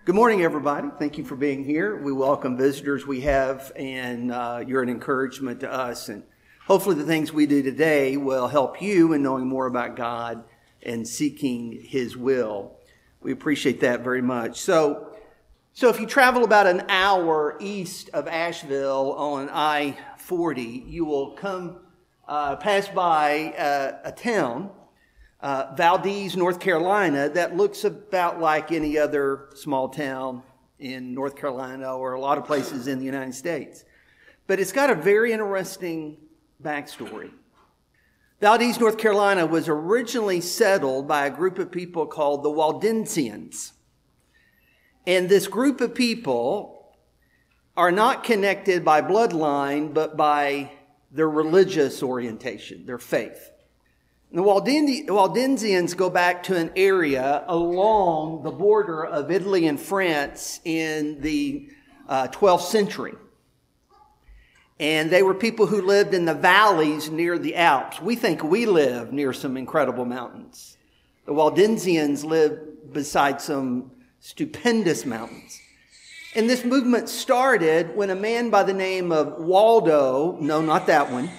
Good morning, everybody. Thank you for being here. We welcome visitors we have, and you're an encouragement to us. And hopefully the things we do today will help you in knowing more about God and seeking His will. We appreciate that very much. So if you travel about an hour east of Asheville on I-40, you will come pass by a town, Valdez, North Carolina, that looks about like any other small town in North Carolina or a lot of places in the United States. But it's got a very interesting backstory. Valdez, North Carolina was originally settled by a group of people called the Waldensians. And this group of people are not connected by bloodline, but by their religious orientation, their faith. The Waldensians go back to an area along the border of Italy and France in the 12th century. And they were people who lived in the valleys near the Alps. We think we live near some incredible mountains. The Waldensians lived beside some stupendous mountains. And this movement started when a man by the name of Waldo, no, not that one,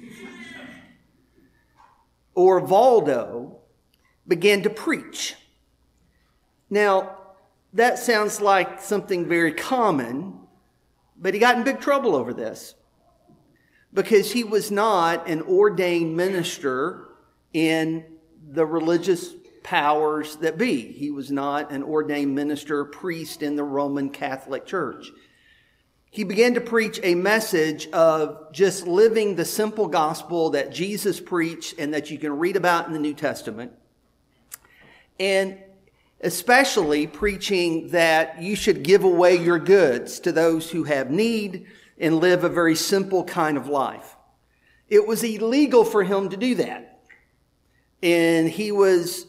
or Valdo, began to preach. Now, that sounds like something very common, but he got in big trouble over this because he was not an ordained minister in the religious powers that be. He was not an ordained minister, priest in the Roman Catholic Church. He began to preach a message of just living the simple gospel that Jesus preached and that you can read about in the New Testament. And especially preaching that you should give away your goods to those who have need and live a very simple kind of life. It was illegal for him to do that. And he was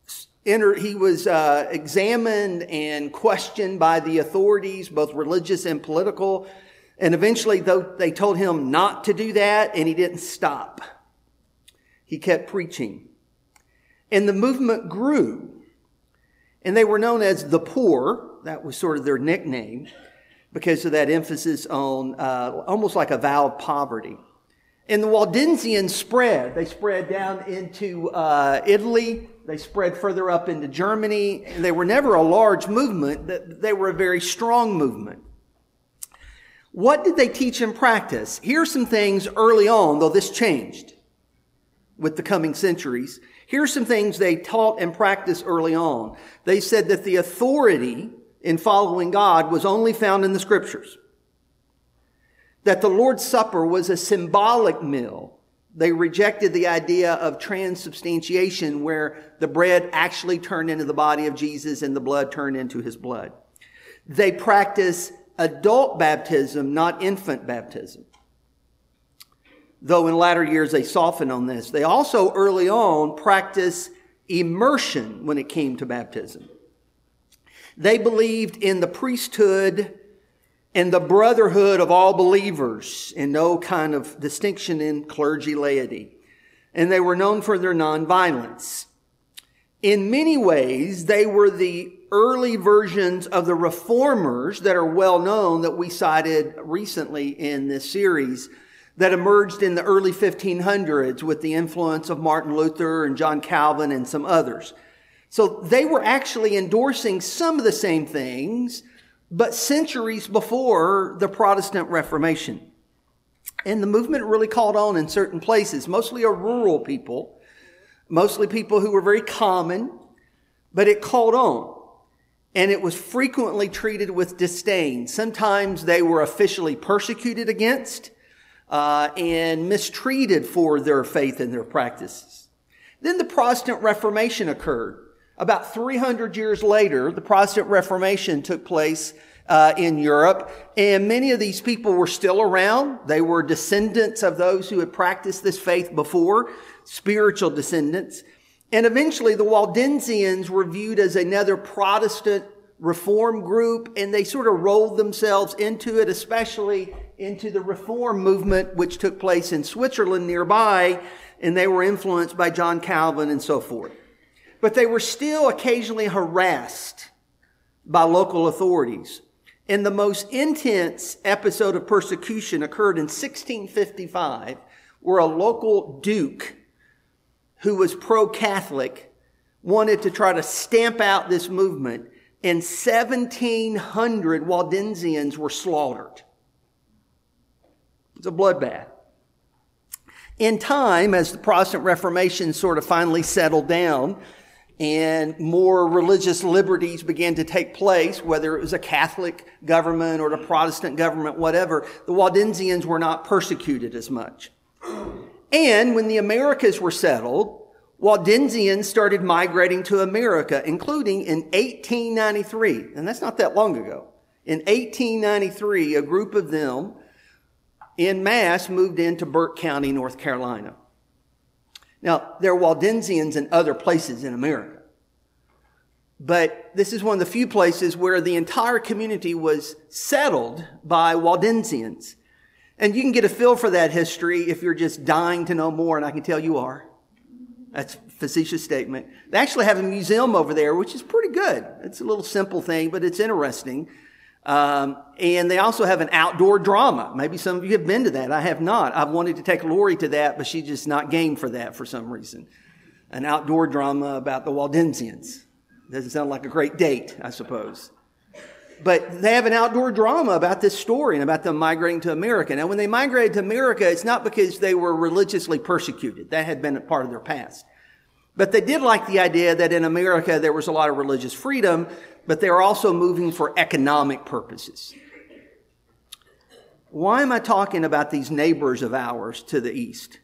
examined and questioned by the authorities, both religious and political. And eventually, though, they told him not to do that, and he didn't stop. He kept preaching. And the movement grew. And they were known as the poor. That was sort of their nickname because of that emphasis on almost like a vow of poverty. And the Waldensians spread. They spread down into Italy. They spread further up into Germany. And they were never a large movement. They were a very strong movement. What did they teach and practice? Here's some things early on, though this changed with the coming centuries. Here's some things they taught and practiced early on. They said that the authority in following God was only found in the Scriptures. That the Lord's Supper was a symbolic meal. They rejected the idea of transubstantiation where the bread actually turned into the body of Jesus and the blood turned into his blood. They practiced adult baptism, not infant baptism. Though in latter years they softened on this. They also early on practiced immersion when it came to baptism. They believed in the priesthood and the brotherhood of all believers, and no kind of distinction in clergy laity. And they were known for their nonviolence. In many ways, they were the early versions of the reformers that are well known that we cited recently in this series that emerged in the early 1500s with the influence of Martin Luther and John Calvin and some others. So they were actually endorsing some of the same things, but centuries before the Protestant Reformation. And the movement really caught on in certain places, mostly a rural people, mostly people who were very common, but it caught on. And it was frequently treated with disdain. Sometimes they were officially persecuted against and mistreated for their faith and their practices. Then the Protestant Reformation occurred. About 300 years later, the Protestant Reformation took place in Europe, and many of these people were still around. They were descendants of those who had practiced this faith before, spiritual descendants. And eventually the Waldensians were viewed as another Protestant reform group, and they sort of rolled themselves into it, especially into the reform movement, which took place in Switzerland nearby, and they were influenced by John Calvin and so forth. But they were still occasionally harassed by local authorities. And the most intense episode of persecution occurred in 1655, where a local duke who was pro-Catholic wanted to try to stamp out this movement, and 1,700 Waldensians were slaughtered. It's a bloodbath. In time, as the Protestant Reformation sort of finally settled down and more religious liberties began to take place, whether it was a Catholic government or a Protestant government, whatever, the Waldensians were not persecuted as much. And when the Americas were settled, Waldensians started migrating to America, including in 1893. And that's not that long ago. In 1893, a group of them en masse moved into Burke County, North Carolina. Now, there are Waldensians in other places in America. But this is one of the few places where the entire community was settled by Waldensians. And you can get a feel for that history if you're just dying to know more, and I can tell you are. That's a facetious statement. They actually have a museum over there, which is pretty good. It's a little simple thing, but it's interesting. And they also have an outdoor drama. Maybe some of you have been to that. I have not. I've wanted to take Lori to that, but she's just not game for that for some reason. An outdoor drama about the Waldensians. Doesn't sound like a great date, I suppose. But they have an outdoor drama about this story and about them migrating to America. Now, when they migrated to America, it's not because they were religiously persecuted. That had been a part of their past. But they did like the idea that in America there was a lot of religious freedom, but they were also moving for economic purposes. Why am I talking about these neighbors of ours to the east?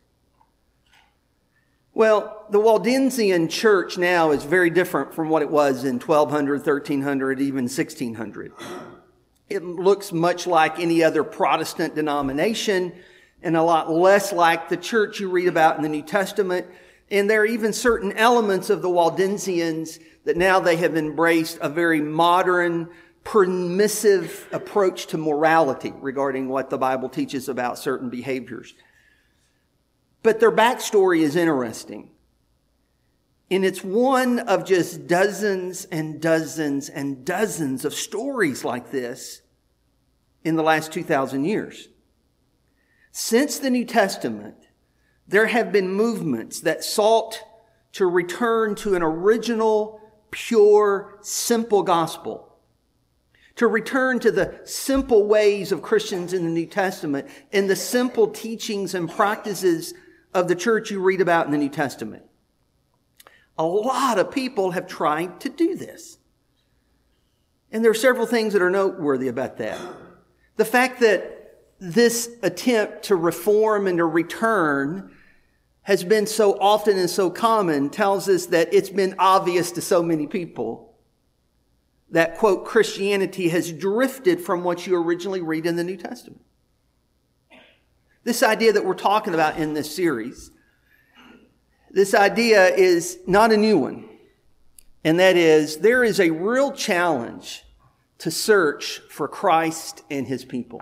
Well, the Waldensian church now is very different from what it was in 1200, 1300, even 1600. It looks much like any other Protestant denomination and a lot less like the church you read about in the New Testament. And there are even certain elements of the Waldensians that now they have embraced a very modern, permissive approach to morality regarding what the Bible teaches about certain behaviors. But their backstory is interesting. And it's one of just dozens and dozens and dozens of stories like this in the last 2,000 years. Since the New Testament, there have been movements that sought to return to an original, pure, simple gospel. To return to the simple ways of Christians in the New Testament and the simple teachings and practices of the church you read about in the New Testament. A lot of people have tried to do this. And there are several things that are noteworthy about that. The fact that this attempt to reform and to return has been so often and so common tells us that it's been obvious to so many people that, quote, Christianity has drifted from what you originally read in the New Testament. This idea that we're talking about in this series, this idea is not a new one. And that is, there is a real challenge to search for Christ and his people.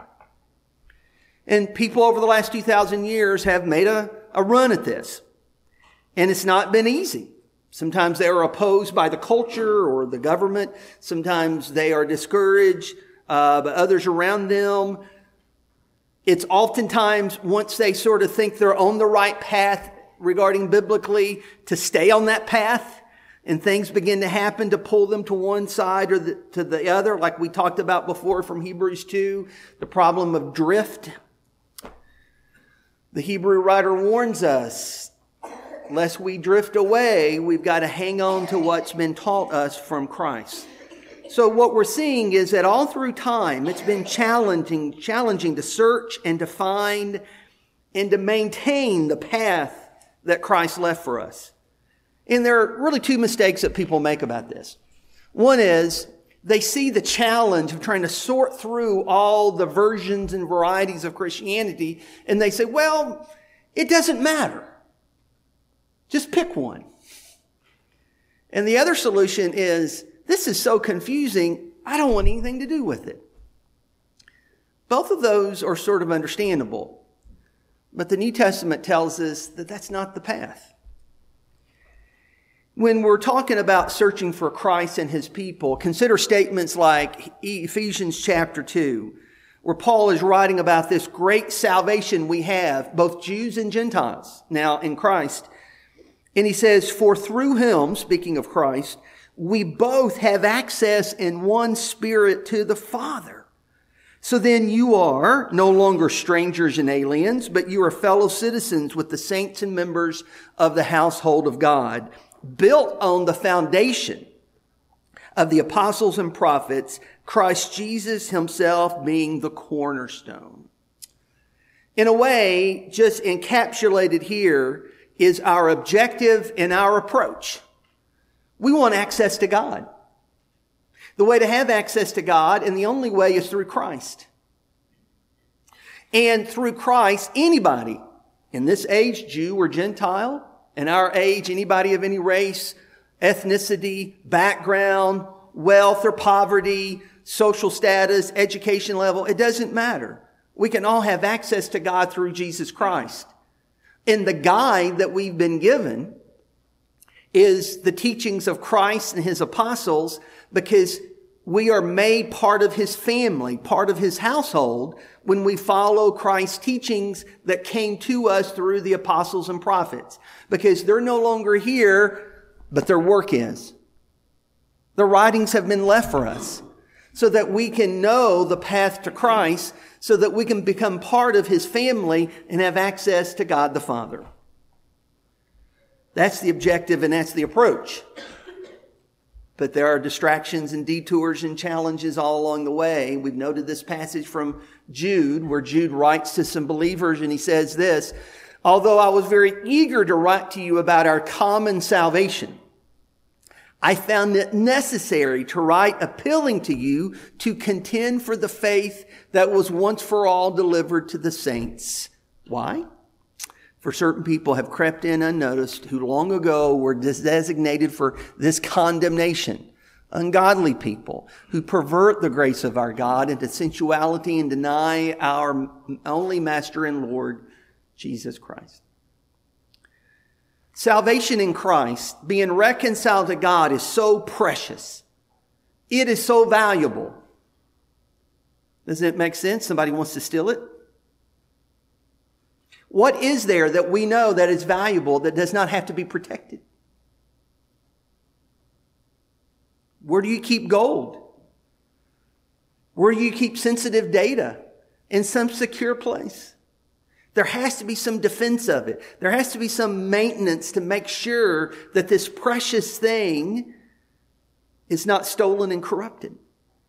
And people over the last 2,000 years have made a run at this. And it's not been easy. Sometimes they are opposed by the culture or the government. Sometimes they are discouraged by others around them. It's oftentimes, once they sort of think they're on the right path regarding biblically, to stay on that path, and things begin to happen to pull them to one side or to the other, like we talked about before from Hebrews 2, the problem of drift. The Hebrew writer warns us, lest we drift away, we've got to hang on to what's been taught us from Christ. So what we're seeing is that all through time, it's been challenging to search and to find and to maintain the path that Christ left for us. And there are really two mistakes that people make about this. One is they see the challenge of trying to sort through all the versions and varieties of Christianity, and they say, well, it doesn't matter. Just pick one. And the other solution is, this is so confusing, I don't want anything to do with it. Both of those are sort of understandable. But the New Testament tells us that that's not the path. When we're talking about searching for Christ and his people, consider statements like Ephesians chapter 2, where Paul is writing about this great salvation we have, both Jews and Gentiles, now in Christ. And he says, for through him, speaking of Christ, we both have access in one Spirit to the Father. So then you are no longer strangers and aliens, but you are fellow citizens with the saints and members of the household of God, built on the foundation of the apostles and prophets, Christ Jesus himself being the cornerstone. In a way, just encapsulated here is our objective and our approach. We want access to God. The way to have access to God, and the only way, is through Christ. And through Christ, anybody in this age, Jew or Gentile, in our age, anybody of any race, ethnicity, background, wealth or poverty, social status, education level, it doesn't matter. We can all have access to God through Jesus Christ. And the guide that we've been given is the teachings of Christ and his apostles, because we are made part of his family, part of his household, when we follow Christ's teachings that came to us through the apostles and prophets. Because they're no longer here, but their work is. The writings have been left for us so that we can know the path to Christ, so that we can become part of his family and have access to God the Father. That's the objective and that's the approach. But there are distractions and detours and challenges all along the way. We've noted this passage from Jude, where Jude writes to some believers and he says this, although I was very eager to write to you about our common salvation, I found it necessary to write appealing to you to contend for the faith that was once for all delivered to the saints. Why? For certain people have crept in unnoticed who long ago were designated for this condemnation. Ungodly people who pervert the grace of our God into sensuality and deny our only Master and Lord, Jesus Christ. Salvation in Christ, being reconciled to God, is so precious. It is so valuable. Doesn't it make sense? Somebody wants to steal it? What is there that we know that is valuable that does not have to be protected? Where do you keep gold? Where do you keep sensitive data? In some secure place. There has to be some defense of it. There has to be some maintenance to make sure that this precious thing is not stolen and corrupted.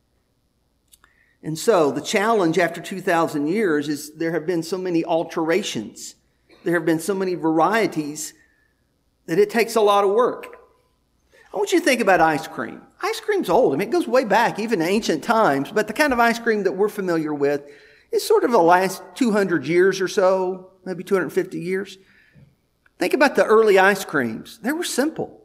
And so the challenge after 2,000 years is there have been so many alterations. There have been so many varieties that it takes a lot of work. I want you to think about ice cream. Ice cream's old. I mean, it goes way back, even to ancient times. But the kind of ice cream that we're familiar with is sort of the last 200 years or so, maybe 250 years. Think about the early ice creams. They were simple.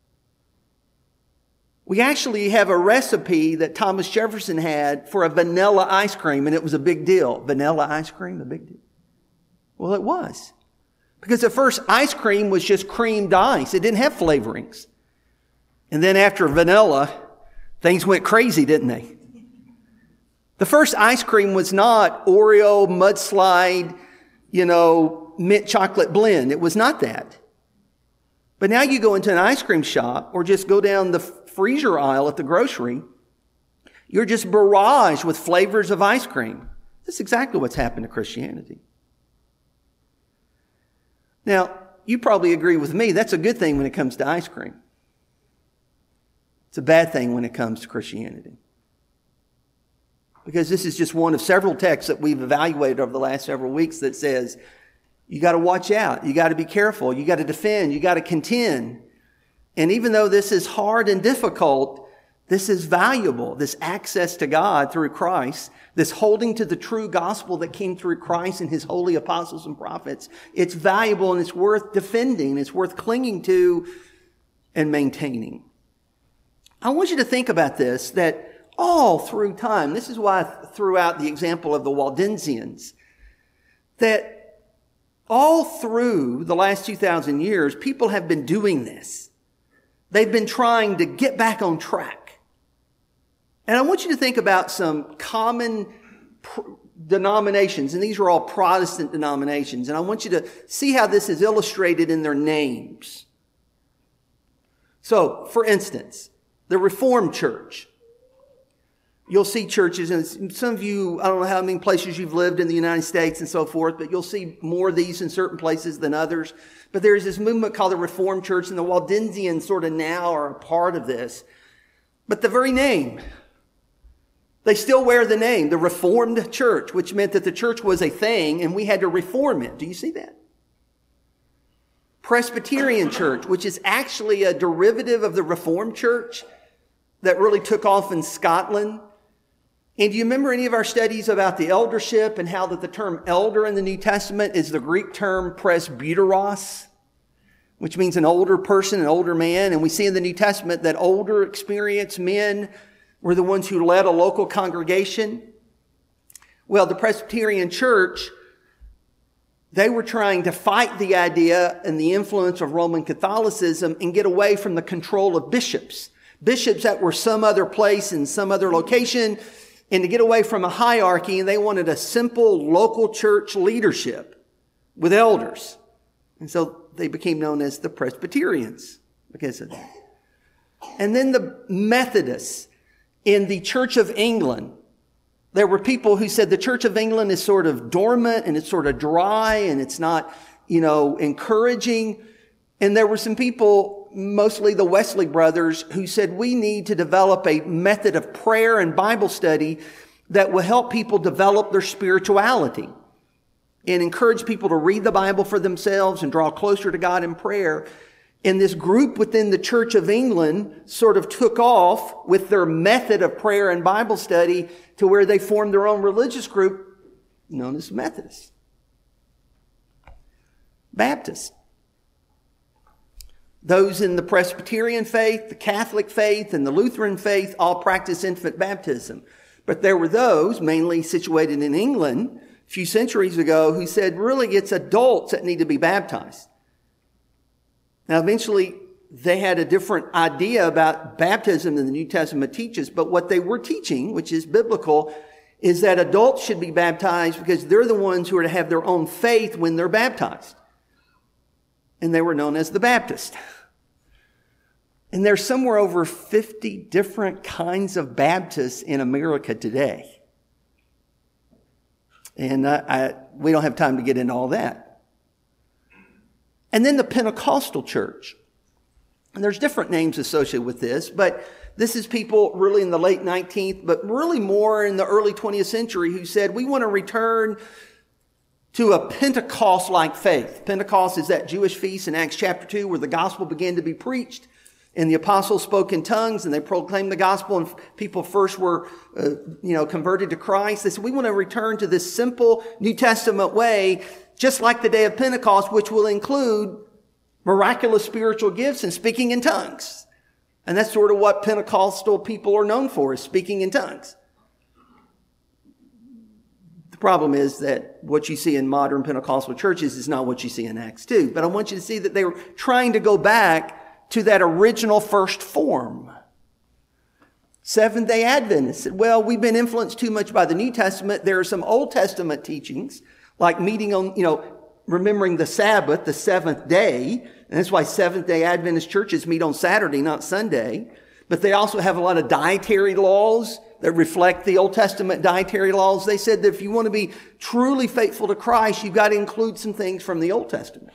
We actually have a recipe that Thomas Jefferson had for a vanilla ice cream, and it was a big deal. Vanilla ice cream, a big deal. Well, it was. Because at first, ice cream was just creamed ice. It didn't have flavorings. And then after vanilla, things went crazy, didn't they? The first ice cream was not Oreo, mudslide, mint chocolate blend. It was not that. But now you go into an ice cream shop or just go down the freezer aisle at the grocery, you're just barraged with flavors of ice cream. That's exactly what's happened to Christianity. Now, you probably agree with me, that's a good thing when it comes to ice cream. It's a bad thing when it comes to Christianity. Because this is just one of several texts that we've evaluated over the last several weeks that says, you got to watch out, you got to be careful, you got to defend, you got to contend. And even though this is hard and difficult, this is valuable. This access to God through Christ, this holding to the true gospel that came through Christ and his holy apostles and prophets, it's valuable and it's worth defending. It's worth clinging to and maintaining. I want you to think about this, that all through time, this is why I threw out the example of the Waldensians, that all through the last 2,000 years, people have been doing this. they've been trying to get back on track. And I want you to think about some common denominations, and these are all Protestant denominations, and I want you to see how this is illustrated in their names. So, for instance, the Reformed Church. You'll see churches, and some of you, I don't know how many places you've lived in the United States and so forth, but you'll see more of these in certain places than others. But there's this movement called the Reformed Church, and the Waldensians sort of now are a part of this. But the very name, they still wear the name, the Reformed Church, which meant that the church was a thing, and we had to reform it. Do you see that? Presbyterian Church, which is actually a derivative of the Reformed Church that really took off in Scotland. And do you remember any of our studies about the eldership and how that the term elder in the New Testament is the Greek term presbyteros, which means an older person, an older man. And we see in the New Testament that older, experienced men were the ones who led a local congregation. Well, the Presbyterian Church, they were trying to fight the idea and the influence of Roman Catholicism and get away from the control of bishops. Bishops that were some other place in some other location, and to get away from a hierarchy, and they wanted a simple local church leadership with elders. And so they became known as the Presbyterians because of that. And then the Methodists in the Church of England. There were people who said the Church of England is sort of dormant and it's sort of dry and it's not, encouraging. And there were some people, mostly the Wesley brothers, who said we need to develop a method of prayer and Bible study that will help people develop their spirituality and encourage people to read the Bible for themselves and draw closer to God in prayer. And this group within the Church of England sort of took off with their method of prayer and Bible study to where they formed their own religious group known as Methodists. Baptists. Those in the Presbyterian faith, the Catholic faith, and the Lutheran faith all practice infant baptism. But there were those, mainly situated in England, a few centuries ago, who said really it's adults that need to be baptized. Now, eventually, they had a different idea about baptism than the New Testament teaches, but what they were teaching, which is biblical, is that adults should be baptized because they're the ones who are to have their own faith when they're baptized. And they were known as the Baptists. And there's somewhere over 50 different kinds of Baptists in America today. And we don't have time to get into all that. And then the Pentecostal church. And there's different names associated with this, but this is people really in the late 19th, but really more in the early 20th century who said, we want to return to a Pentecost-like faith. Pentecost is that Jewish feast in Acts chapter 2 where the gospel began to be preached and the apostles spoke in tongues and they proclaimed the gospel and people first were, converted to Christ. They said, we want to return to this simple New Testament way, just like the day of Pentecost, which will include miraculous spiritual gifts and speaking in tongues. And that's sort of what Pentecostal people are known for, is speaking in tongues. The problem is that what you see in modern Pentecostal churches is not what you see in Acts 2. But I want you to see that they were trying to go back to that original first form. Seventh-day Adventists said, well, we've been influenced too much by the New Testament. There are some Old Testament teachings, like meeting on, remembering the Sabbath, the seventh day. And that's why Seventh-day Adventist churches meet on Saturday, not Sunday. But they also have a lot of dietary laws that reflect the Old Testament dietary laws. They said that if you want to be truly faithful to Christ, you've got to include some things from the Old Testament.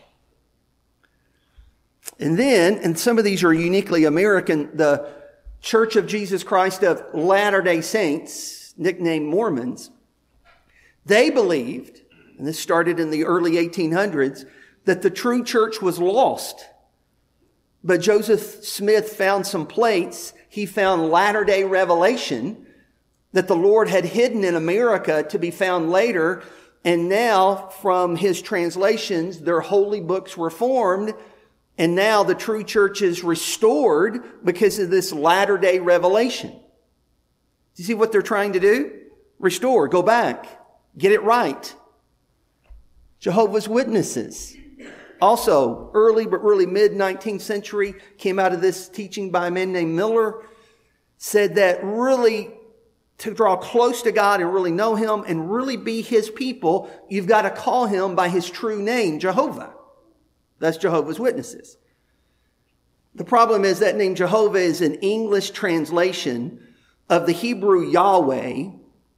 And then, and some of these are uniquely American, the Church of Jesus Christ of Latter-day Saints, nicknamed Mormons, they believed, and this started in the early 1800s, that the true church was lost. But Joseph Smith found some plates. He found Latter-day Revelation that the Lord had hidden in America to be found later. And now, from his translations, their holy books were formed. And now the true church is restored because of this Latter-day Revelation. Do you see what they're trying to do? Restore, go back, get it right. Jehovah's Witnesses. Also, early mid-19th century, came out of this teaching by a man named Miller, said that really to draw close to God and really know Him and really be His people, you've got to call Him by His true name, Jehovah. That's Jehovah's Witnesses. The problem is that name Jehovah is an English translation of the Hebrew Yahweh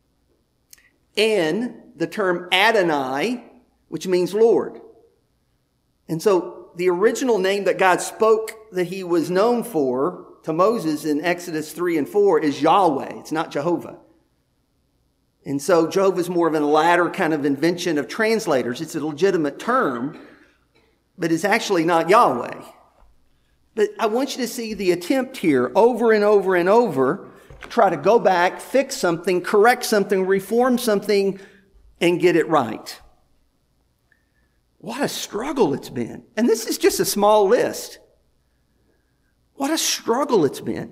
and the term Adonai, which means Lord. And so the original name that God spoke that He was known for to Moses in Exodus 3 and 4 is Yahweh. It's not Jehovah. And so Jehovah is more of a latter kind of invention of translators. It's a legitimate term, but it's actually not Yahweh. But I want you to see the attempt here over and over and over to try to go back, fix something, correct something, reform something, and get it right. What a struggle it's been. And this is just a small list. What a struggle it's been.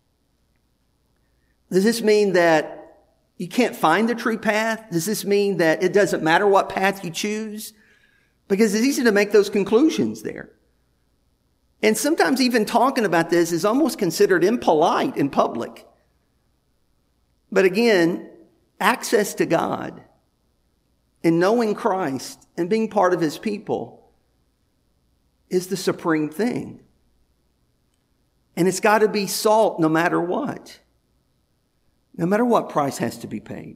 Does this mean that you can't find the true path? Does this mean that it doesn't matter what path you choose? Because it's easy to make those conclusions there. And sometimes even talking about this is almost considered impolite in public. But again, access to God and knowing Christ and being part of His people is the supreme thing. And it's got to be salt no matter what. No matter what price has to be paid.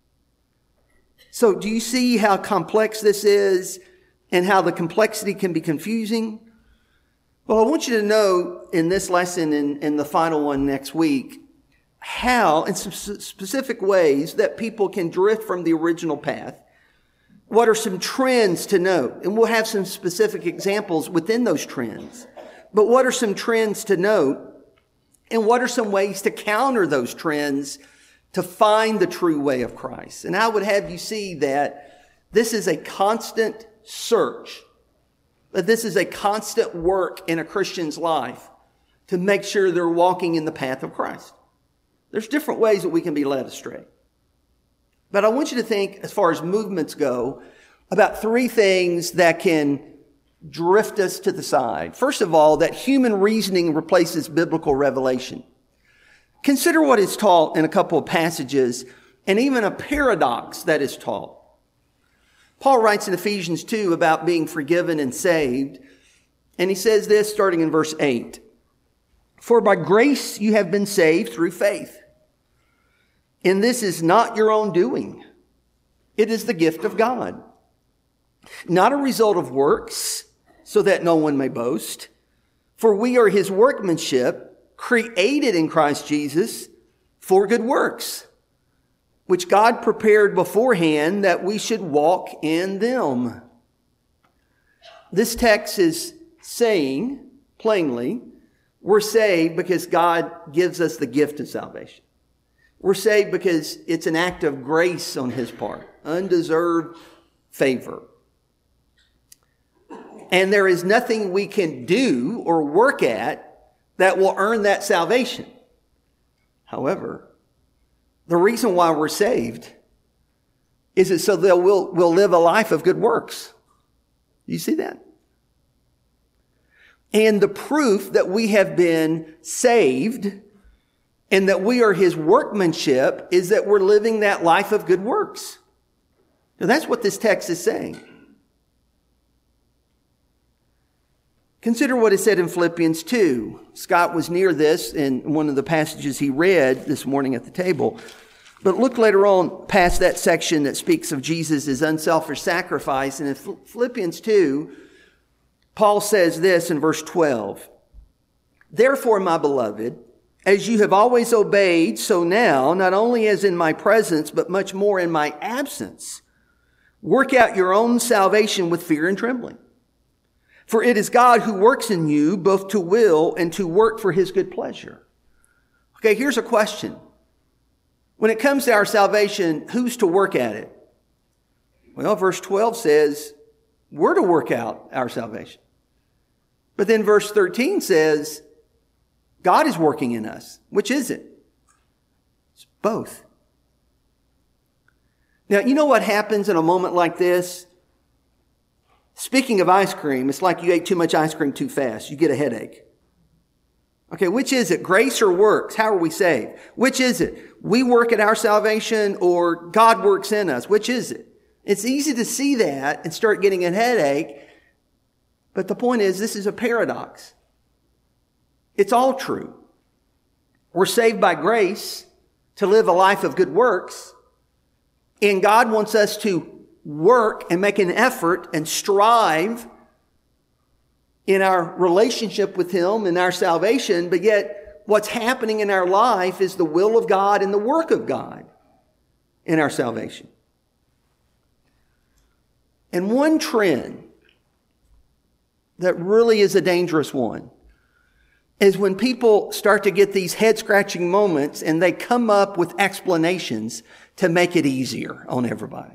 So do you see how complex this is and how the complexity can be confusing? Well, I want you to know in this lesson and the final one next week, how in some specific ways that people can drift from the original path. What are some trends to note? And we'll have some specific examples within those trends. But what are some trends to note? And what are some ways to counter those trends to find the true way of Christ? And I would have you see that this is a constant search. That this is a constant work in a Christian's life to make sure they're walking in the path of Christ. There's different ways that we can be led astray. But I want you to think, as far as movements go, about three things that can drift us to the side. First of all, that human reasoning replaces biblical revelation. Consider what is taught in a couple of passages and even a paradox that is taught. Paul writes in Ephesians 2 about being forgiven and saved. And he says this starting in verse 8. For by grace you have been saved through faith. And this is not your own doing. It is the gift of God. Not a result of works, so that no one may boast. For we are His workmanship, created in Christ Jesus for good works, which God prepared beforehand that we should walk in them. This text is saying, plainly, we're saved because God gives us the gift of salvation. We're saved because it's an act of grace on His part, undeserved favor. And there is nothing we can do or work at that will earn that salvation. However, the reason why we're saved is it so that we'll live a life of good works. You see that? And the proof that we have been saved and that we are His workmanship is that we're living that life of good works. Now that's what this text is saying. Consider what is said in Philippians 2. Scott was near this in one of the passages he read this morning at the table. But look later on past that section that speaks of Jesus' unselfish sacrifice. And in Philippians 2, Paul says this in verse 12. Therefore, my beloved, as you have always obeyed, so now, not only as in my presence, but much more in my absence, work out your own salvation with fear and trembling. For it is God who works in you both to will and to work for His good pleasure. Okay, here's a question. When it comes to our salvation, who's to work at it? Well, verse 12 says we're to work out our salvation. But then verse 13 says God is working in us. Which is it? It's both. Now, you know what happens in a moment like this? Speaking of ice cream, it's like you ate too much ice cream too fast. You get a headache. Okay, which is it? Grace or works? How are we saved? Which is it? We work at our salvation or God works in us? Which is it? It's easy to see that and start getting a headache. But the point is, this is a paradox. It's all true. We're saved by grace to live a life of good works. And God wants us to work and make an effort and strive in our relationship with Him and our salvation. But yet what's happening in our life is the will of God and the work of God in our salvation. And one trend that really is a dangerous one is when people start to get these head-scratching moments and they come up with explanations to make it easier on everybody.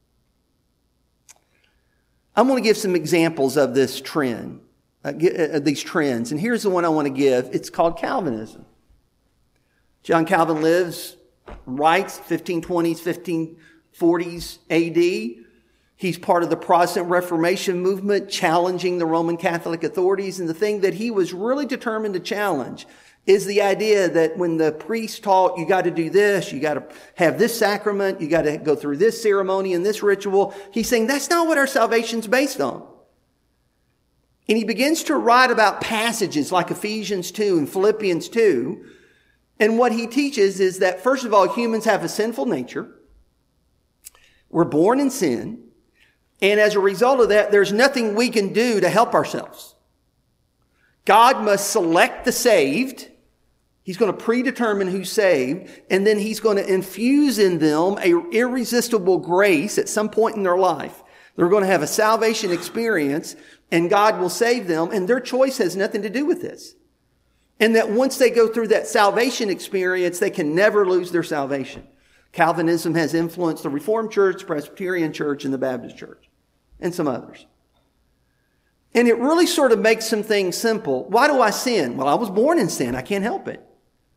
I'm going to give some examples of this trend, these trends. And here's the one I want to give. It's called Calvinism. John Calvin writes 1520s, 1540s AD. He's part of the Protestant Reformation movement, challenging the Roman Catholic authorities. And the thing that he was really determined to challenge is the idea that when the priest taught, you got to do this, you got to have this sacrament, you got to go through this ceremony and this ritual. He's saying that's not what our salvation's based on. And he begins to write about passages like Ephesians 2 and Philippians 2. And what he teaches is that, first of all, humans have a sinful nature. We're born in sin. And as a result of that, there's nothing we can do to help ourselves. God must select the saved. He's going to predetermine who's saved. And then He's going to infuse in them an irresistible grace at some point in their life. They're going to have a salvation experience and God will save them. And their choice has nothing to do with this. And that once they go through that salvation experience, they can never lose their salvation. Calvinism has influenced the Reformed Church, Presbyterian Church, and the Baptist Church, and some others. And it really sort of makes some things simple. Why do I sin? Well, I was born in sin. I can't help it.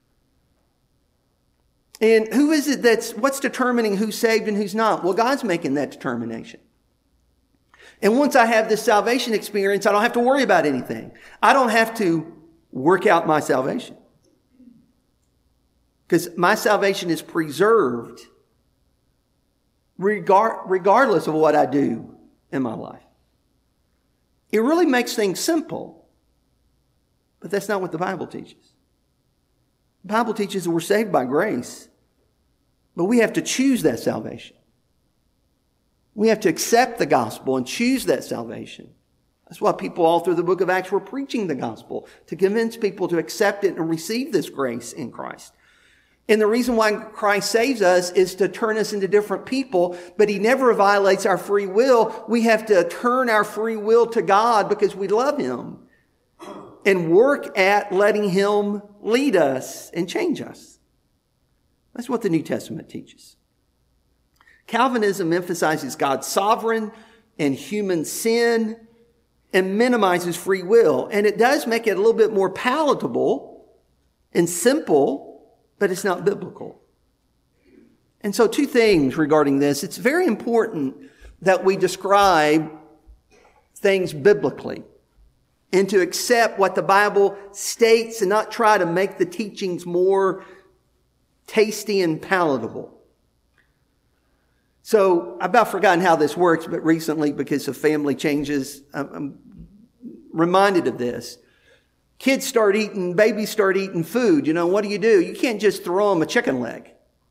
And who is it what's determining who's saved and who's not? Well, God's making that determination. And once I have this salvation experience, I don't have to worry about anything. I don't have to work out my salvation. Because my salvation is preserved regardless of what I do in my life. It really makes things simple, but that's not what the Bible teaches. The Bible teaches that we're saved by grace, but we have to choose that salvation. We have to accept the gospel and choose that salvation. That's why people all through the book of Acts were preaching the gospel, to convince people to accept it and receive this grace in Christ. And the reason why Christ saves us is to turn us into different people, but He never violates our free will. We have to turn our free will to God because we love Him and work at letting Him lead us and change us. That's what the New Testament teaches. Calvinism emphasizes God's sovereign and human sin and minimizes free will. And it does make it a little bit more palatable and simple, but it's not biblical. And so 2 things regarding this. It's very important that we describe things biblically and to accept what the Bible states and not try to make the teachings more tasty and palatable. So I've about forgotten how this works, but recently, because of family changes, I'm reminded of this. Babies start eating food. What do? You can't just throw them a chicken leg.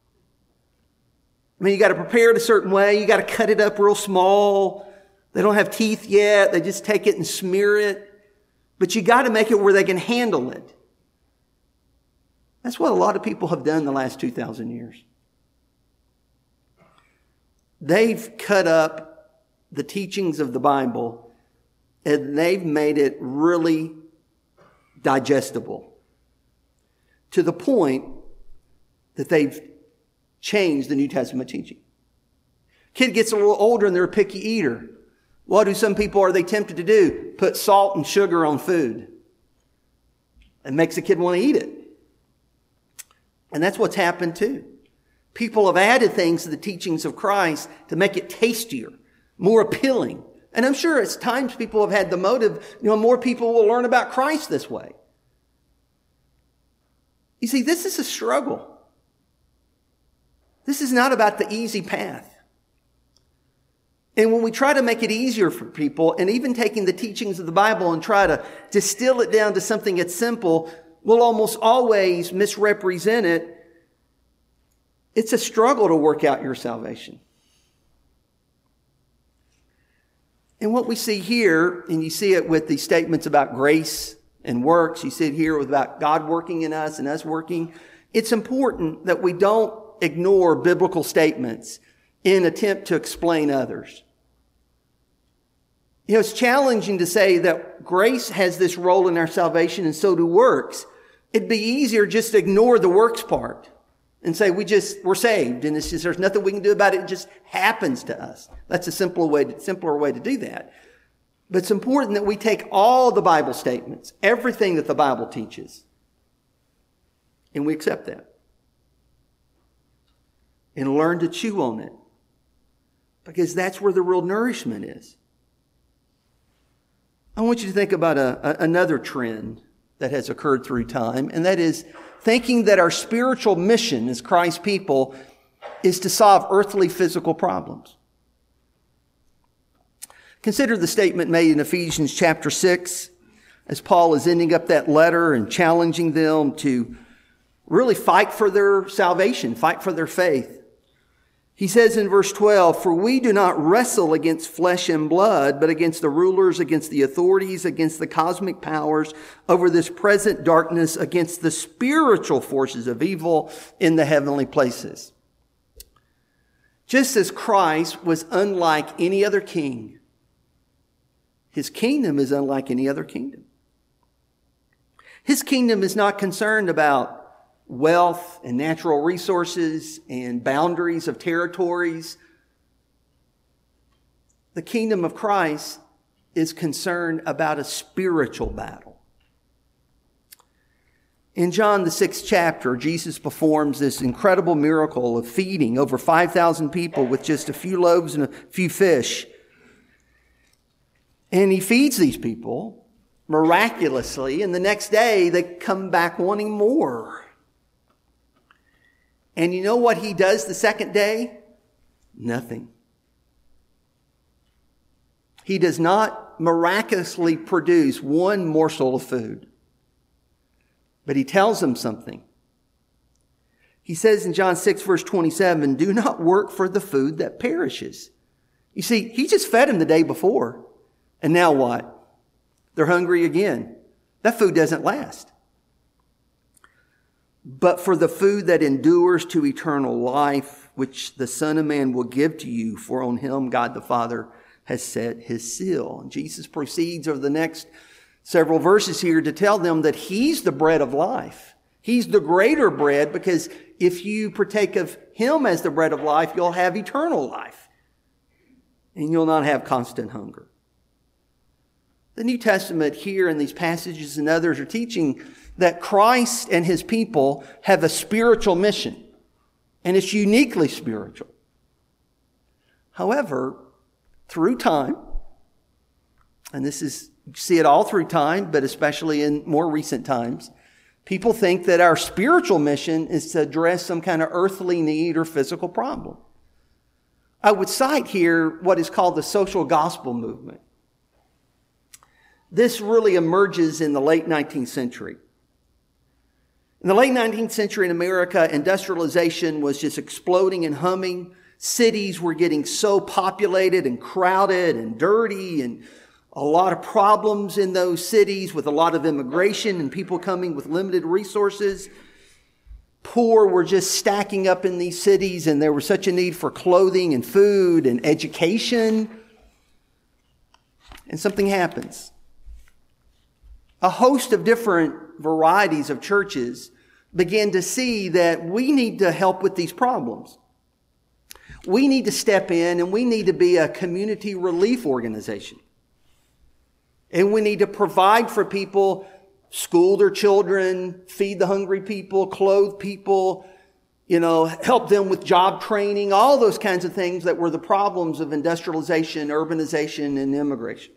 You got to prepare it a certain way. You got to cut it up real small. They don't have teeth yet. They just take it and smear it. But you got to make it where they can handle it. That's what a lot of people have done the last 2,000 years. They've cut up the teachings of the Bible and they've made it really digestible to the point that they've changed the New Testament teaching. Kid gets a little older and they're a picky eater. What do some people, are they tempted to do? Put salt and sugar on food. It makes the kid want to eat it. And that's what's happened too. People have added things to the teachings of Christ to make it tastier, more appealing. And I'm sure at times people have had the motive, more people will learn about Christ this way. You see, this is a struggle. This is not about the easy path. And when we try to make it easier for people, and even taking the teachings of the Bible and try to distill it down to something that's simple, we'll almost always misrepresent it. It's a struggle to work out your salvation. And what we see here, and you see it with these statements about grace and works, you see it here about God working in us and us working. It's important that we don't ignore biblical statements in attempt to explain others. It's challenging to say that grace has this role in our salvation and so do works. It'd be easier just to ignore the works part and say we're saved and there's nothing we can do about it. It just happens to us. That's a simpler way to do that. But it's important that we take all the Bible statements, everything that the Bible teaches, and we accept that and learn to chew on it, because that's where the real nourishment is. I want you to think about another trend that has occurred through time, and that is thinking that our spiritual mission as Christ's people is to solve earthly physical problems. Consider the statement made in Ephesians chapter 6, as Paul is ending up that letter and challenging them to really fight for their salvation, fight for their faith. He says in verse 12, "For we do not wrestle against flesh and blood, but against the rulers, against the authorities, against the cosmic powers over this present darkness, against the spiritual forces of evil in the heavenly places." Just as Christ was unlike any other king, his kingdom is unlike any other kingdom. His kingdom is not concerned about wealth and natural resources and boundaries of territories. The kingdom of Christ is concerned about a spiritual battle. In John, the 6th chapter, Jesus performs this incredible miracle of feeding over 5,000 people with just a few loaves and a few fish. And he feeds these people miraculously, and the next day they come back wanting more. And you know what he does the second day? Nothing. He does not miraculously produce one morsel of food. But he tells them something. He says in John 6 verse 27, "Do not work for the food that perishes." You see, he just fed them the day before. And now what? They're hungry again. That food doesn't last. "But for the food that endures to eternal life, which the Son of Man will give to you, for on him God the Father has set his seal." And Jesus proceeds over the next several verses here to tell them that he's the bread of life. He's the greater bread, because if you partake of him as the bread of life, you'll have eternal life. And you'll not have constant hunger. The New Testament here in these passages and others are teaching that Christ and his people have a spiritual mission, and it's uniquely spiritual. However, through time, and you see it all through time, but especially in more recent times, people think that our spiritual mission is to address some kind of earthly need or physical problem. I would cite here what is called the social gospel movement. This really emerges in the late 19th century. In the late 19th century in America, industrialization was just exploding and humming. Cities were getting so populated and crowded and dirty, and a lot of problems in those cities with a lot of immigration and people coming with limited resources. Poor were just stacking up in these cities, and there was such a need for clothing and food and education. And something happens. A host of different varieties of churches began to see that we need to help with these problems. We need to step in, and we need to be a community relief organization. And we need to provide for people, school their children, feed the hungry people, clothe people, help them with job training, all those kinds of things that were the problems of industrialization, urbanization, and immigration.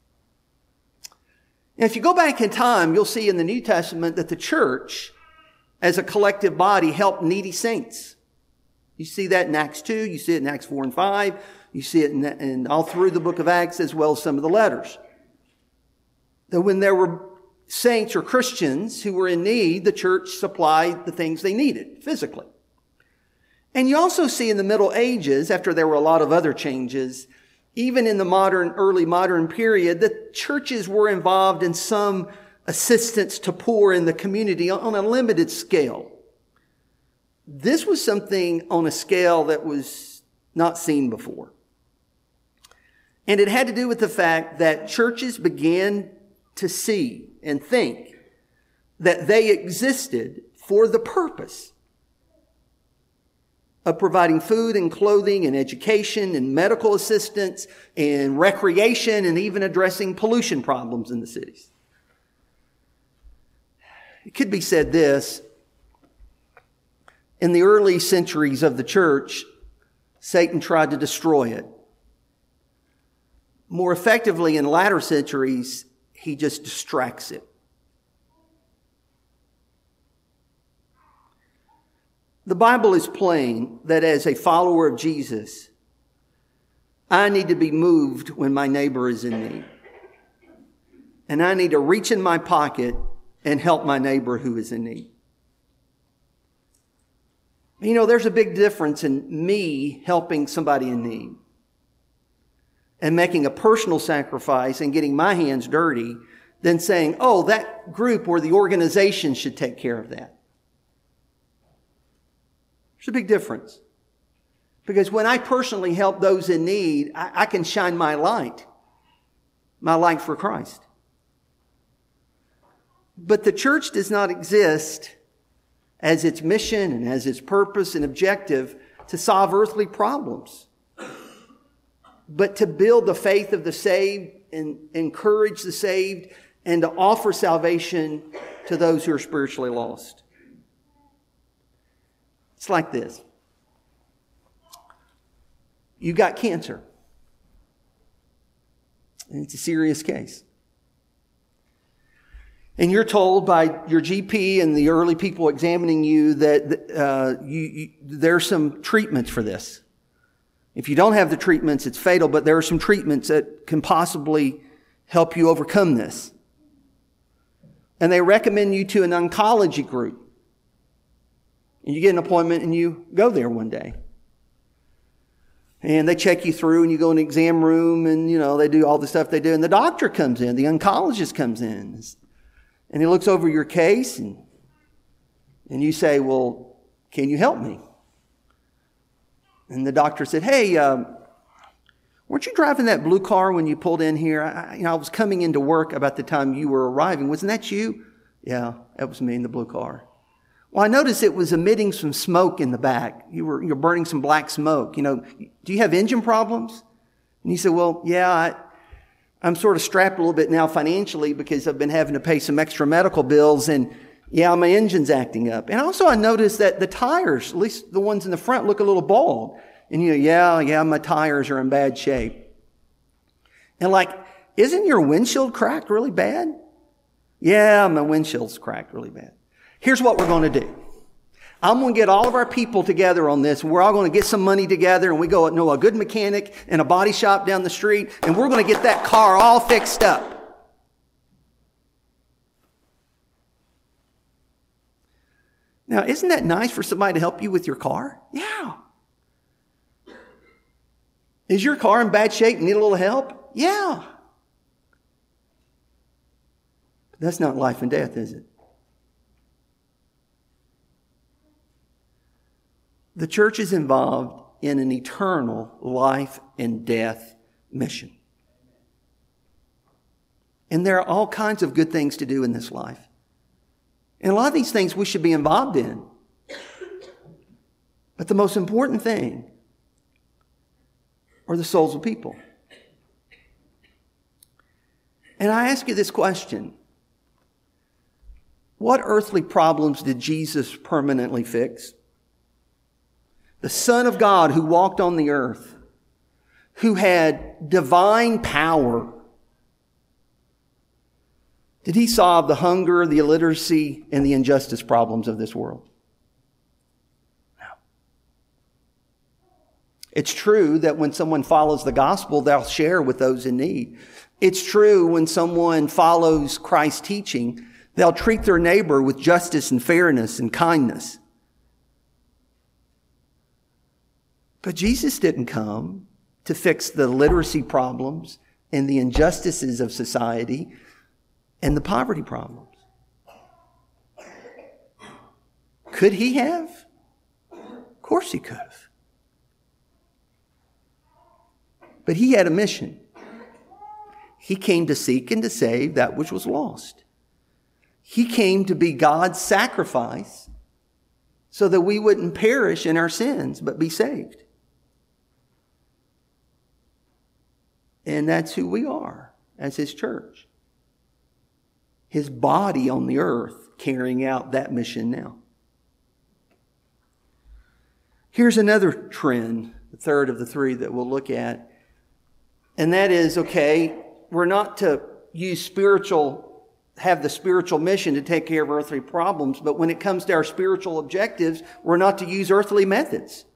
And if you go back in time, you'll see in the New Testament that the church, as a collective body, helped needy saints. You see that in Acts 2, you see it in Acts 4 and 5, you see it in all through the book of Acts as well as some of the letters. That when there were saints or Christians who were in need, the church supplied the things they needed physically. And you also see in the Middle Ages, after there were a lot of other changes, even in the early modern period, the churches were involved in some assistance to poor in the community on a limited scale. This was something on a scale that was not seen before. And it had to do with the fact that churches began to see and think that they existed for the purpose of providing food and clothing and education and medical assistance and recreation and even addressing pollution problems in the cities. It could be said this: in the early centuries of the church, Satan tried to destroy it. More effectively, in latter centuries, he just distracts it. The Bible is plain that as a follower of Jesus, I need to be moved when my neighbor is in need. And I need to reach in my pocket and help my neighbor who is in need. There's a big difference in me helping somebody in need and making a personal sacrifice and getting my hands dirty than saying, oh, that group or the organization should take care of that. There's a big difference. Because when I personally help those in need, I can shine my light for Christ. But the church does not exist as its mission and as its purpose and objective to solve earthly problems, but to build the faith of the saved and encourage the saved and to offer salvation to those who are spiritually lost. It's like this. You got cancer. And it's a serious case. And you're told by your GP and the early people examining you that there's some treatments for this. If you don't have the treatments, it's fatal, but there are some treatments that can possibly help you overcome this. And they recommend you to an oncology group. And you get an appointment and you go there one day. And they check you through and you go in the exam room and, they do all the stuff they do. And the doctor comes in, the oncologist comes in. And he looks over your case and you say, well, can you help me? And the doctor said, hey, weren't you driving that blue car when you pulled in here? I was coming into work about the time you were arriving. Wasn't that you? Yeah, that was me in the blue car. Well, I noticed it was emitting some smoke in the back. You're burning some black smoke. Do you have engine problems? And he said, well, yeah, I'm sort of strapped a little bit now financially because I've been having to pay some extra medical bills and yeah, my engine's acting up. And also I noticed that the tires, at least the ones in the front, look a little bald. And yeah, my tires are in bad shape. And isn't your windshield cracked really bad? Yeah, my windshield's cracked really bad. Here's what we're going to do. I'm going to get all of our people together on this. We're all going to get some money together and we go know a good mechanic in a body shop down the street and we're going to get that car all fixed up. Now, isn't that nice for somebody to help you with your car? Yeah. Is your car in bad shape and need a little help? Yeah. But that's not life and death, is it? The church is involved in an eternal life and death mission. And there are all kinds of good things to do in this life. And a lot of these things we should be involved in. But the most important thing are the souls of people. And I ask you this question. What earthly problems did Jesus permanently fix? the Son of God who walked on the earth, who had divine power, did he solve the hunger, the illiteracy, and the injustice problems of this world? No. It's true that when someone follows the gospel, they'll share with those in need. It's true when someone follows Christ's teaching, they'll treat their neighbor with justice and fairness and kindness. But Jesus didn't come to fix the literacy problems and the injustices of society and the poverty problems. Could he have? Of course he could have. But he had a mission. He came to seek and to save that which was lost. He came to be God's sacrifice so that we wouldn't perish in our sins, but be saved. And that's who we are as his church. His body on the earth carrying out that mission now. Here's another trend, the third of the three that we'll look at. And that is, we're not to have the spiritual mission to take care of earthly problems, but when it comes to our spiritual objectives, we're not to use earthly methods.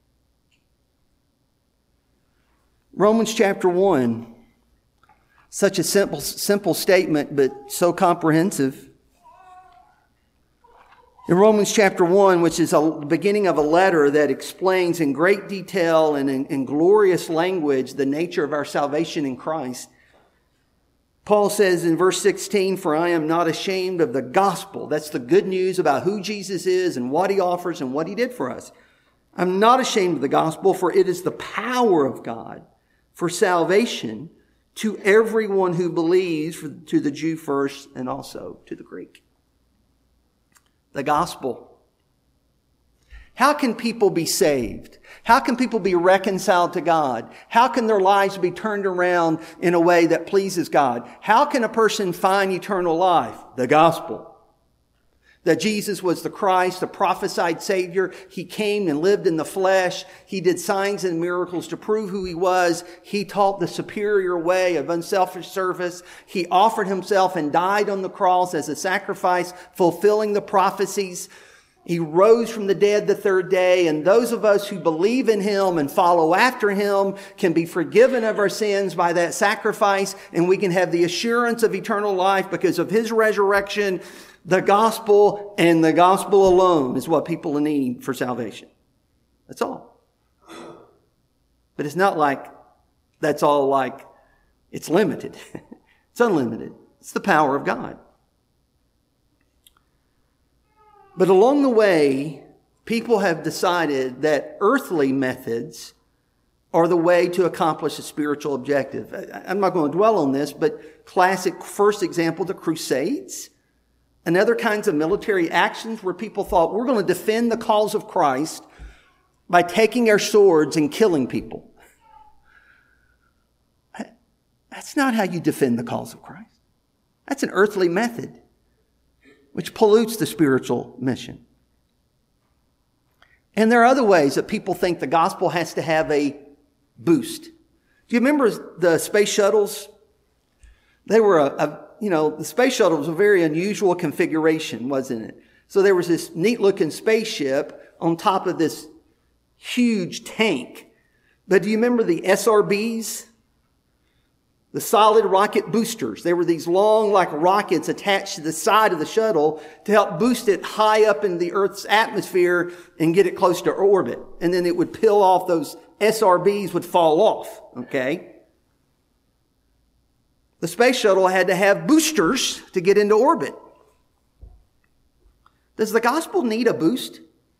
Romans chapter 1, such a simple statement, but so comprehensive. In Romans chapter 1, which is the beginning of a letter that explains in great detail and in glorious language the nature of our salvation in Christ, Paul says in verse 16, "For I am not ashamed of the gospel." That's the good news about who Jesus is and what he offers and what he did for us. "I'm not ashamed of the gospel, for it is the power of God for salvation to everyone who believes, to the Jew first and also to the Greek." The gospel. How can people be saved? How can people be reconciled to God? How can their lives be turned around in a way that pleases God? How can a person find eternal life? The gospel. That Jesus was the Christ, the prophesied Savior. He came and lived in the flesh. He did signs and miracles to prove who he was. He taught the superior way of unselfish service. He offered himself and died on the cross as a sacrifice, fulfilling the prophecies. He rose from the dead the third day, and those of us who believe in him and follow after him can be forgiven of our sins by that sacrifice, and we can have the assurance of eternal life because of his resurrection. The gospel and the gospel alone is what people need for salvation. That's all. But it's not like that's all like it's limited. It's unlimited. It's the power of God. But along the way, people have decided that earthly methods are the way to accomplish a spiritual objective. I'm not going to dwell on this, but classic first example, the Crusades and other kinds of military actions where people thought, we're going to defend the cause of Christ by taking our swords and killing people. That's not how you defend the cause of Christ. That's an earthly method, which pollutes the spiritual mission. And there are other ways that people think the gospel has to have a boost. Do you remember the space shuttles? They were the space shuttle was a very unusual configuration, wasn't it? So there was this neat looking spaceship on top of this huge tank. But do you remember the SRBs? The solid rocket boosters. They were these long, like rockets attached to the side of the shuttle to help boost it high up in the Earth's atmosphere and get it close to orbit. And then it would peel off, those SRBs would fall off. Okay? The space shuttle had to have boosters to get into orbit. Does the gospel need a boost?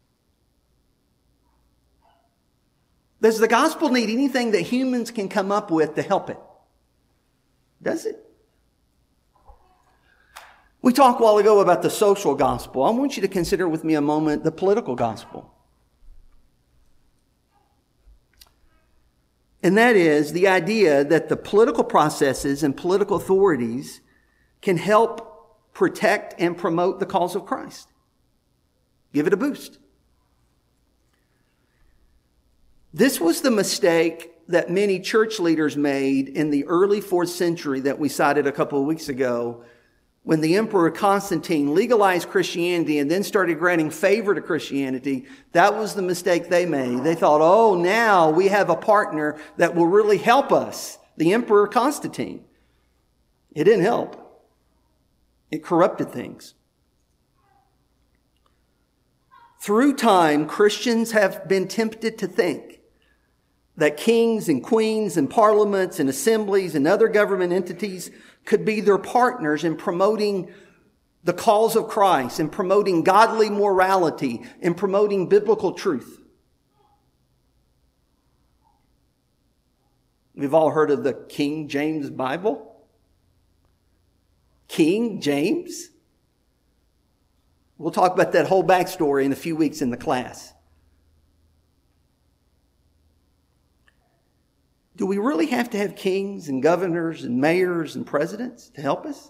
Does the gospel need anything that humans can come up with to help it? Does it? We talked a while ago about the social gospel. I want you to consider with me a moment the political gospel. And that is the idea that the political processes and political authorities can help protect and promote the cause of Christ. Give it a boost. This was the mistake that many church leaders made in the early 4th century that we cited a couple of weeks ago, when the Emperor Constantine legalized Christianity and then started granting favor to Christianity. That was the mistake they made. They thought, oh, now we have a partner that will really help us, the Emperor Constantine. It didn't help. It corrupted things. Through time, Christians have been tempted to think that kings and queens and parliaments and assemblies and other government entities could be their partners in promoting the cause of Christ, in promoting godly morality, in promoting biblical truth. We've all heard of the King James Bible. King James? We'll talk about that whole backstory in a few weeks in the class. Do we really have to have kings and governors and mayors and presidents to help us?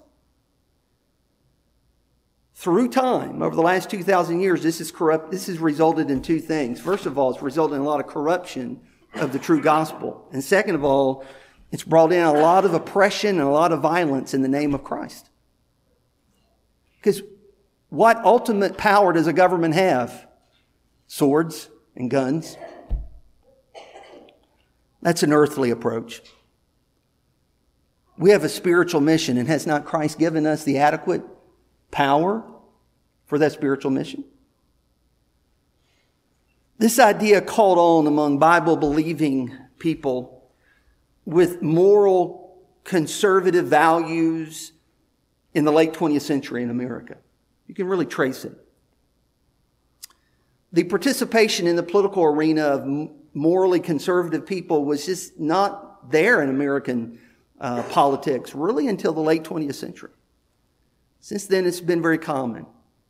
Through time, over the last 2,000 years, this has resulted in two things. First of all, it's resulted in a lot of corruption of the true gospel. And second of all, it's brought in a lot of oppression and a lot of violence in the name of Christ. Because what ultimate power does a government have? Swords and guns. That's an earthly approach. We have a spiritual mission, and has not Christ given us the adequate power for that spiritual mission? This idea caught on among Bible-believing people with moral conservative values in the late 20th century in America. You can really trace it. The participation in the political arena of morally conservative people was just not there in American politics really until the late 20th century. Since then, it's been very common.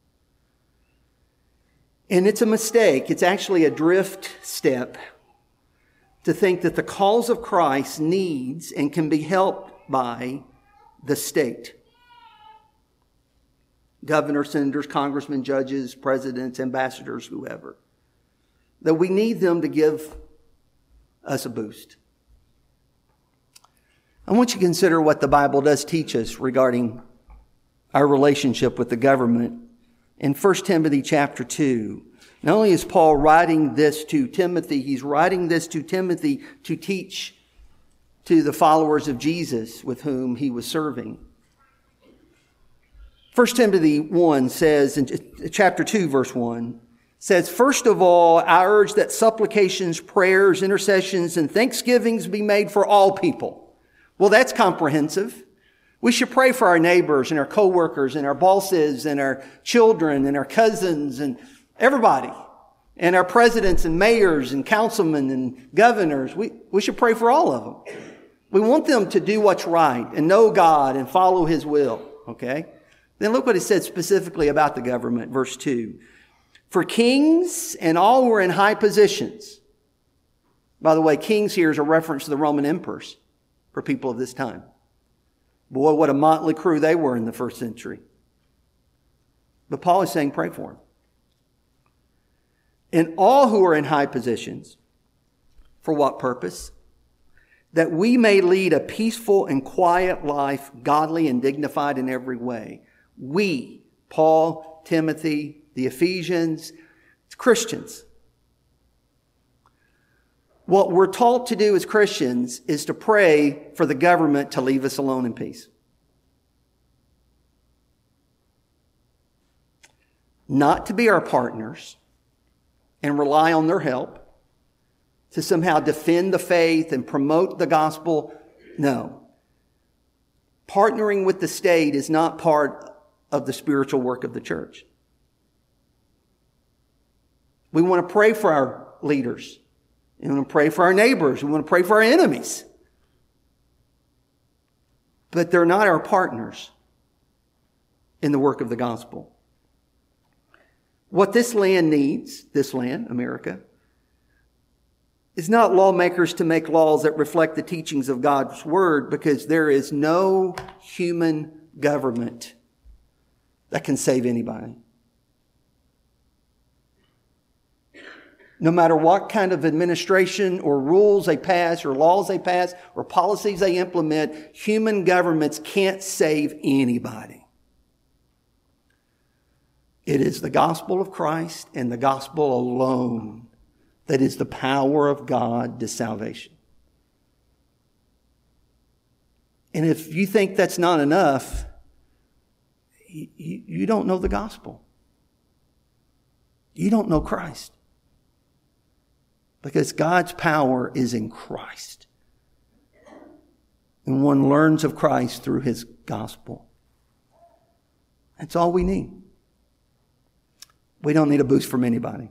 And it's a mistake. It's actually a drift step to think that the cause of Christ needs and can be helped by the state. Governors, senators, congressmen, judges, presidents, ambassadors, whoever. That we need them to give us a boost. I want you to consider what the Bible does teach us regarding our relationship with the government. In 1 Timothy chapter 2, not only is Paul writing this to Timothy, he's writing this to Timothy to teach to the followers of Jesus with whom he was serving. 1 Timothy 1 says, in chapter 2, verse 1, says, "First of all, I urge that supplications, prayers, intercessions, and thanksgivings be made for all people." Well, that's comprehensive. We should pray for our neighbors and our coworkers and our bosses and our children and our cousins and everybody. And our presidents and mayors and councilmen and governors. We should pray for all of them. We want them to do what's right and know God and follow His will. Okay? Then look what it said specifically about the government, verse 2. "For kings and all who are in high positions." By the way, kings here is a reference to the Roman emperors for people of this time. Boy, what a motley crew they were in the first century. But Paul is saying pray for them. "And all who are in high positions." For what purpose? "That we may lead a peaceful and quiet life, godly and dignified in every way." We, Paul, Timothy, the Ephesians, it's Christians. What we're taught to do as Christians is to pray for the government to leave us alone in peace. Not to be our partners and rely on their help to somehow defend the faith and promote the gospel. No. Partnering with the state is not part of the spiritual work of the church. We want to pray for our leaders. We want to pray for our neighbors. We want to pray for our enemies. But they're not our partners in the work of the gospel. What this land needs, America, is not lawmakers to make laws that reflect the teachings of God's word, because there is no human government that can save anybody. No matter what kind of administration or rules they pass or laws they pass or policies they implement, human governments can't save anybody. It is the gospel of Christ and the gospel alone that is the power of God to salvation. And if you think that's not enough, you don't know the gospel. You don't know Christ. Because God's power is in Christ. And one learns of Christ through his gospel. That's all we need. We don't need a boost from anybody.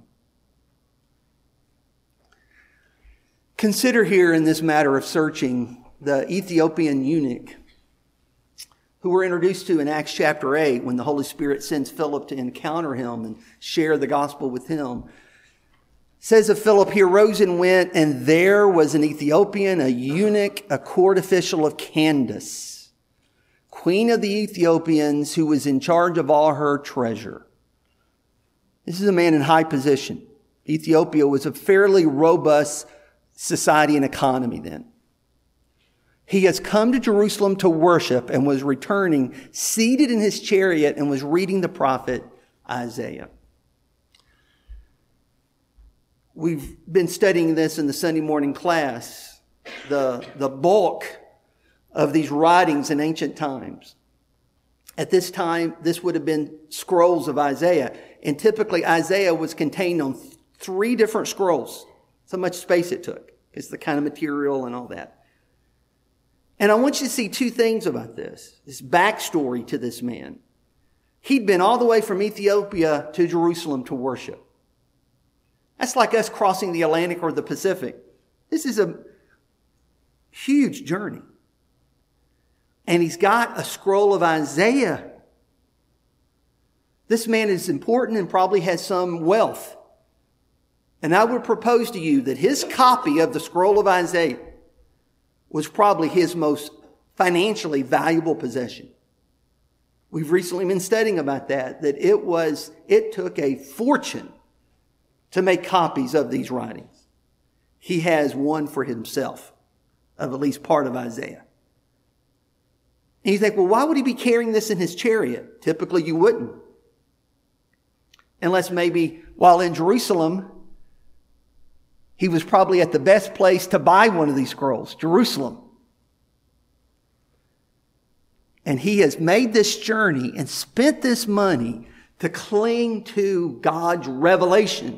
Consider here in this matter of searching the Ethiopian eunuch who we're introduced to in Acts chapter 8 when the Holy Spirit sends Philip to encounter him and share the gospel with him. It says of Philip, he arose and went, and there was an Ethiopian, a eunuch, a court official of Candace, queen of the Ethiopians, who was in charge of all her treasure. This is a man in high position. Ethiopia was a fairly robust society and economy then. He has come to Jerusalem to worship and was returning, seated in his chariot, and was reading the prophet Isaiah. We've been studying this in the Sunday morning class, the bulk of these writings in ancient times. At this time, this would have been scrolls of Isaiah. And typically, Isaiah was contained on 3 different scrolls. So much space it took. It's the kind of material and all that. And I want you to see 2 things about this backstory to this man. He'd been all the way from Ethiopia to Jerusalem to worship. That's like us crossing the Atlantic or the Pacific. This is a huge journey. And he's got a scroll of Isaiah. This man is important and probably has some wealth. And I would propose to you that his copy of the scroll of Isaiah was probably his most financially valuable possession. We've recently been studying about that it took a fortune to make copies of these writings. He has one for himself of at least part of Isaiah. And you think, well, why would he be carrying this in his chariot? Typically you wouldn't. Unless maybe while in Jerusalem, he was probably at the best place to buy one of these scrolls, Jerusalem. And he has made this journey and spent this money to cling to God's revelation,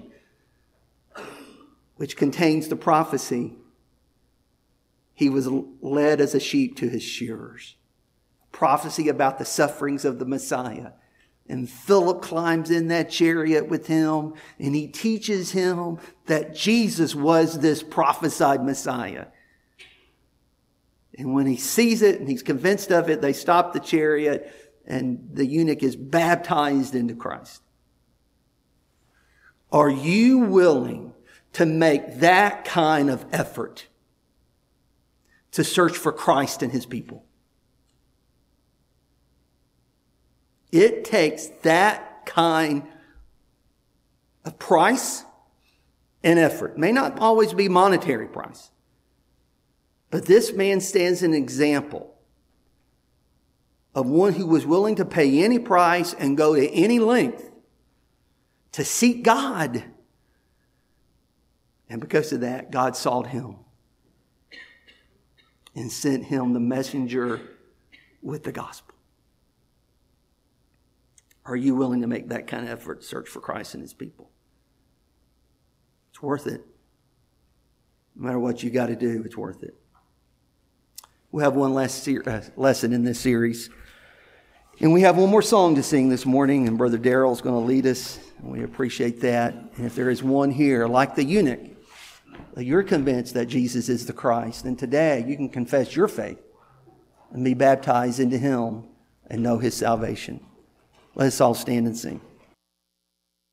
which contains the prophecy. He was led as a sheep to his shearers. Prophecy about the sufferings of the Messiah. And Philip climbs in that chariot with him, and he teaches him that Jesus was this prophesied Messiah. And when he sees it and he's convinced of it, they stop the chariot, and the eunuch is baptized into Christ. Are you willing to make that kind of effort to search for Christ and his people? It takes that kind of price and effort. It may not always be monetary price. But this man stands an example of one who was willing to pay any price and go to any length to seek God. And because of that, God sought him and sent him the messenger with the gospel. Are you willing to make that kind of effort to search for Christ and his people? It's worth it. No matter what you got to do, it's worth it. We'll have one last lesson in this series. And we have one more song to sing this morning, and Brother Darrell's going to lead us. And we appreciate that. And if there is one here, like the eunuch, that you're convinced that Jesus is the Christ, then today you can confess your faith and be baptized into him and know his salvation. Let us all stand and sing.